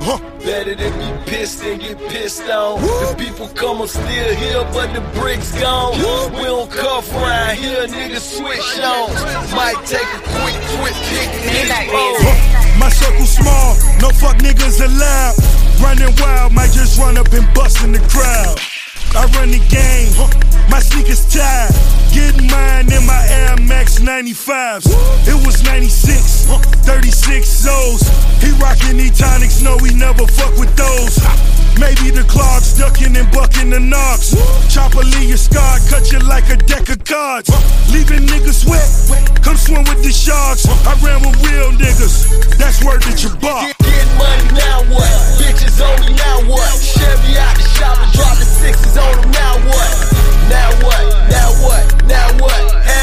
Better than be pissed and get pissed on. The people come, I'm still here, but the bricks gone. We don't cuff around here, niggas switch on. Might take a quick pick and hit My circle small, no fuck niggas allowed. Running wild, might just run up and bust in the crowd. I run the game, my sneakers tied. Getting mine in my Air Max 95s. It was 96, 36 Zoes. He rockin' E-tonics, no, he never fuck with those. Maybe the Clarks, ducking and bucking the knocks. Chopper leave you scarred, cut you like a deck of cards. Leaving niggas wet, come swim with the sharks. I ran with real niggas, that's word that you bought. Get money, now what? Bitches on me, now what? Chevy out the shop and drop the sixes on them, now what? Now what? Now what? Now what?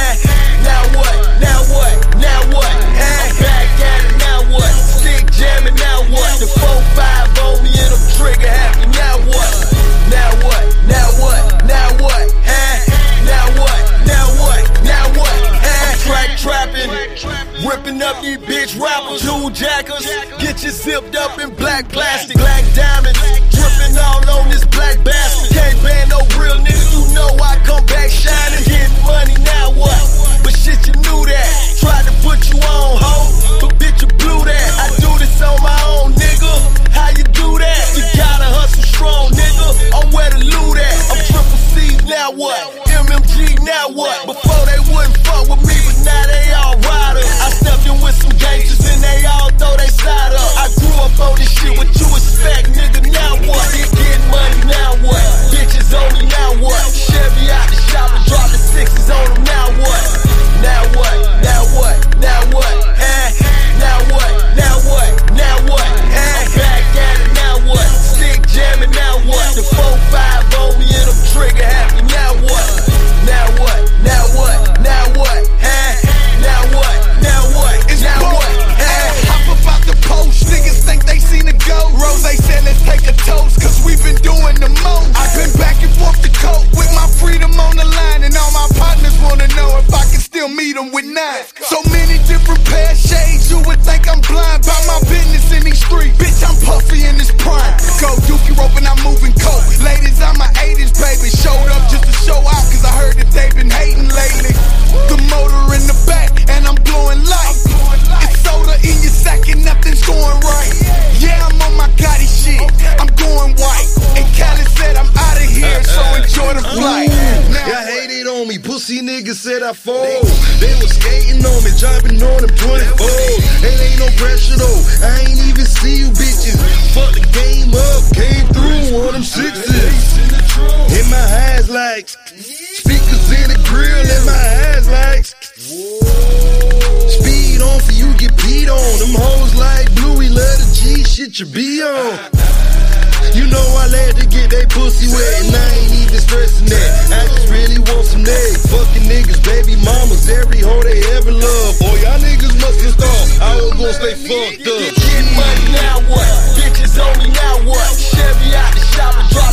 Now what? Now what? Now what? I'm back at it, now what? Stick jamming, now what? The 4-5 on me and I'm trigger happy, now what? Now what? Now what? Now what? Now what? Now what? Now what? I'm track trapping, ripping up these bitch rappers, jewel jackers. Get you zipped up in black plastic, black diamonds, dripping all on this black bastard. Can't ban no real nigga, you know I come back shining. Getting money, now what? But shit, you knew that. Tried to put you on, ho, but bitch, you blew that. I do this on my own, nigga. How you do that? You gotta hustle strong, nigga. I'm where the loot at. I'm triple C's, now what? MMG, now what? Before they wouldn't fuck with me, but now they all riders. I stepped in with some gangsters and they all throw they side up. I grew up on this shit, what you expect, nigga, now what? Getting money, now what? Bitches on me, now what? Chevy out the shop and drop the sixes on them, now what? Now what? Now what? Now what? Now what? Now what? Now what? I'm back at it, now what? Stick jamming, now what? The 4-5 on me and I'm trigger happy, now what? Now what? Now what? Now what? Now what? Now what? Now what? Hop about the post, niggas think they seen a ghost. Rose said let's take a toast, cause we been doing the most. I've been back and forth the coat with my freedom on the line, and all my partners wanna know if I can still meet them with 9. So many different pair of shades, you would think I'm blind. By my business in these streets, bitch, I'm puffy in this prime. Go dookie rope and I'm moving coke. Ladies, I'm my 80s, baby. Showed up just to show out, cause I heard that they've been hating lately. The motor in the back, and I'm blowing light. It's soda in your sack and nothing's going right. Yeah, I'm on my Gotti shit, I'm going white. And Cali said I'm out of here, so enjoy the flight. Y'all hated on me, pussy niggas said I fold. They was skating on me, jumping on them 24. Ain't no pressure though, I ain't even see you bitches. Fuck the game up, came through on them sixes. In my eyes like speakers in the grill, in my eyes like speed on for you get peed on. Them hoes like Bluey, love the G shit you be on. You know I let to get they pussy wet, and I ain't even stressing that. I just really want some neck. Fucking niggas, baby mamas, every hoe they ever love. Boy, y'all niggas must have thought I was gonna stay fucked up. Getting money, now what? Bitches on me, now what? Chevy out the shop and drop